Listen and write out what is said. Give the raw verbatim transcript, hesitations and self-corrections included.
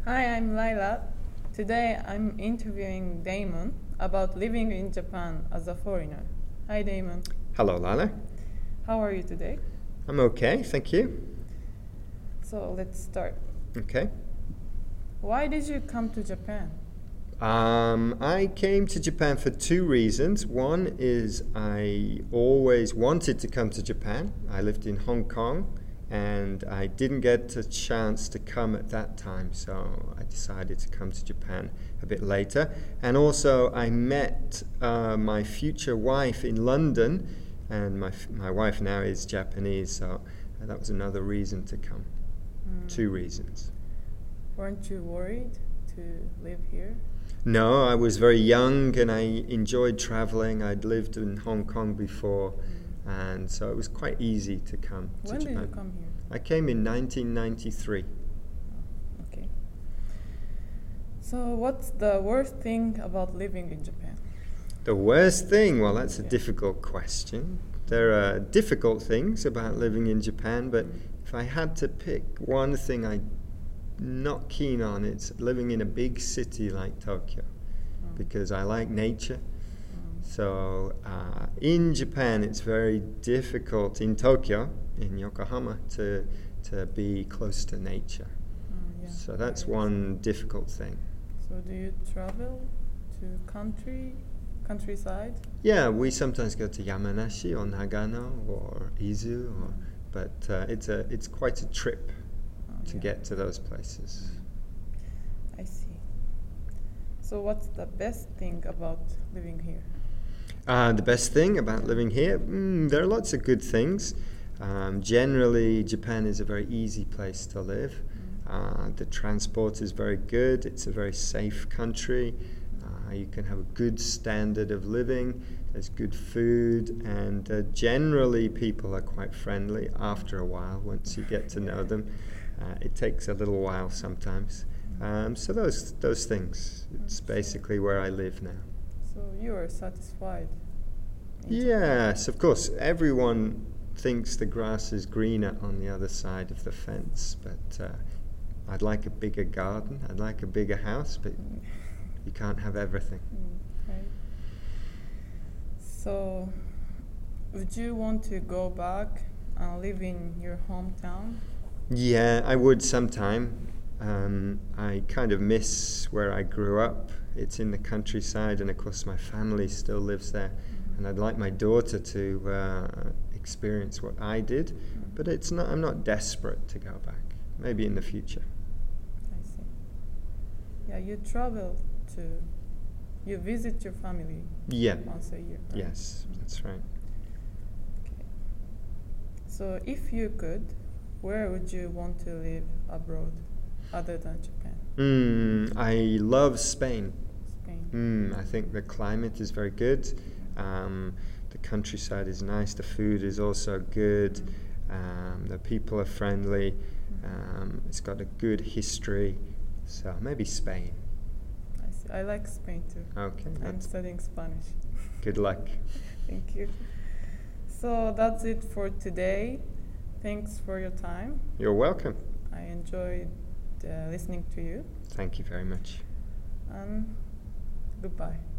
Hi, I'm Laila. Today I'm interviewing Damon about living in Japan as a foreigner. Hi, Damon. Hello, Lala. How are you today? I'm okay, thank you. So let's start. Okay. Why did you come to Japan? Um, I came to Japan for two reasons. One is I always wanted to come to Japan. I lived in Hong Kong and I didn't get a chance to come at that time, so I decided to come to Japan a bit later. And also, I met uh, my future wife in London, and my, f- my wife now is Japanese, so that was another reason to come. Hmm. Two reasons. Weren't you worried to live here? No, I was very young and I enjoyed traveling. I'd lived in Hong Kong before, Hmm. and so it was quite easy to come to When Japan. did you come here? I came in nineteen ninety-three. Oh, okay. So what's the worst thing about living in Japan? The worst thing? Well, that's a Yeah. difficult question. There are difficult things about living in Japan, but Mm. if I had to pick one thing I'm not keen on, it's living in a big city like Tokyo, Mm. because I like nature. Mm. So uh, in Japan, it's very difficult in Tokyo, in Yokohama, to to be close to nature. Mm, yeah, So that's right. one difficult thing. So do you travel to country, countryside? Yeah, we sometimes go to Yamanashi or Nagano or Izu, or, Mm. but uh, it's a it's quite a trip Oh, to yeah. get to those places. I see. So what's the best thing about living here? Uh, the best thing about living here, mm, there are lots of good things. Um, generally, Japan is a very easy place to live. Mm. Uh, the transport is very good. It's a very safe country. Uh, you can have a good standard of living. There's good food, and uh, generally, people are quite friendly after a while once you get to know them. Uh, it takes a little while sometimes. Um, so those those things. It's Okay. basically where I live now. So you are satisfied? in Japan? Yes, of course. Everyone thinks the grass is greener on the other side of the fence, but uh, I'd like a bigger garden. I'd like a bigger house, but Mm. you can't have everything. Mm, right. So would you want to go back and live in your hometown? Yeah, I would sometime. Um, I kind of miss where I grew up. It's in the countryside, and of course, my family still lives there. Mhm. And I'd like my daughter to uh, experience what I did, Mhm. but it's not. I'm not desperate to go back. Maybe in the future. I see. Yeah, you travel to, you visit your family Yeah. once a year, right? Yes, that's right. Okay. So if you could, where would you want to live abroad other than Japan? Mm, I love Spain. Spain? Mm, I think the climate is very good. Um, the countryside is nice. The food is also good. Um, the people are friendly. Um, it's got a good history. So maybe Spain. I see. I like Spain too. Okay, I'm that's studying Spanish. good luck. Thank you. So that's it for today. Thanks for your time. You're welcome. I enjoyed uh, listening to you. Thank you very much. And goodbye.